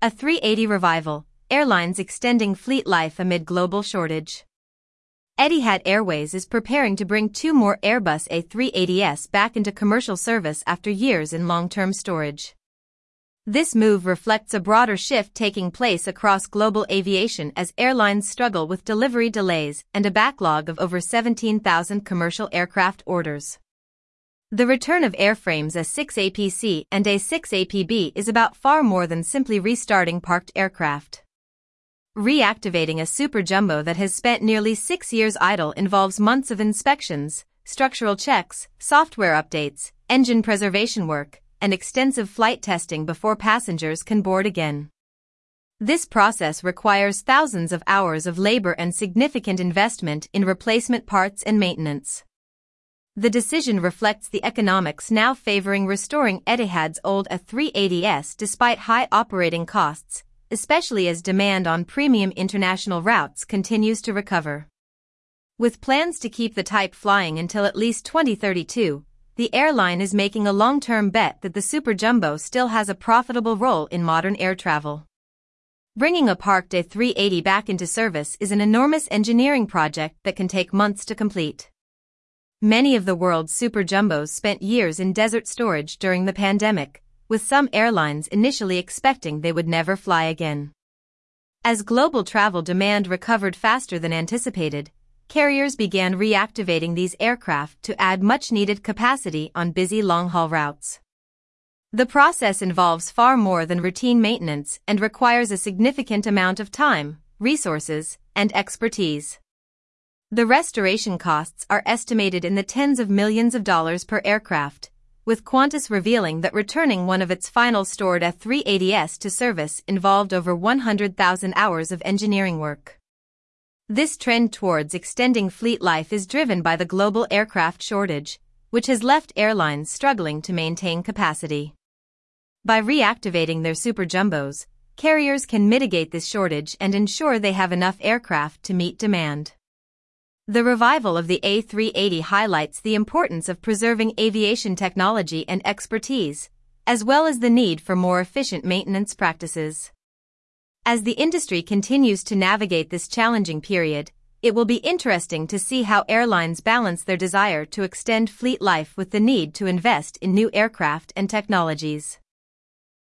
A 380 revival, airlines extending fleet life amid global shortage. Etihad Airways is preparing to bring 2 more Airbus A380s back into commercial service after years in long-term storage. This move reflects a broader shift taking place across global aviation as airlines struggle with delivery delays and a backlog of over 17,000 commercial aircraft orders. The return of airframes A6APC and A6APB is about far more than simply restarting parked aircraft. Reactivating a super jumbo that has spent nearly 6 years idle involves months of inspections, structural checks, software updates, engine preservation work, and extensive flight testing before passengers can board again. This process requires thousands of hours of labor and significant investment in replacement parts and maintenance. The decision reflects the economics now favoring restoring Etihad's old A380s despite high operating costs, especially as demand on premium international routes continues to recover. With plans to keep the type flying until at least 2032, the airline is making a long-term bet that the Super Jumbo still has a profitable role in modern air travel. Bringing a parked A380 back into service is an enormous engineering project that can take months to complete. Many of the world's Super Jumbos spent years in desert storage during the pandemic, with some airlines initially expecting they would never fly again. As global travel demand recovered faster than anticipated, carriers began reactivating these aircraft to add much-needed capacity on busy long-haul routes. The process involves far more than routine maintenance and requires a significant amount of time, resources, and expertise. The restoration costs are estimated in the tens of millions of dollars per aircraft, with Qantas revealing that returning one of its final stored A380s to service involved over 100,000 hours of engineering work. This trend towards extending fleet life is driven by the global aircraft shortage, which has left airlines struggling to maintain capacity. By reactivating their super jumbos, carriers can mitigate this shortage and ensure they have enough aircraft to meet demand. The revival of the A380 highlights the importance of preserving aviation technology and expertise, as well as the need for more efficient maintenance practices. As the industry continues to navigate this challenging period, it will be interesting to see how airlines balance their desire to extend fleet life with the need to invest in new aircraft and technologies.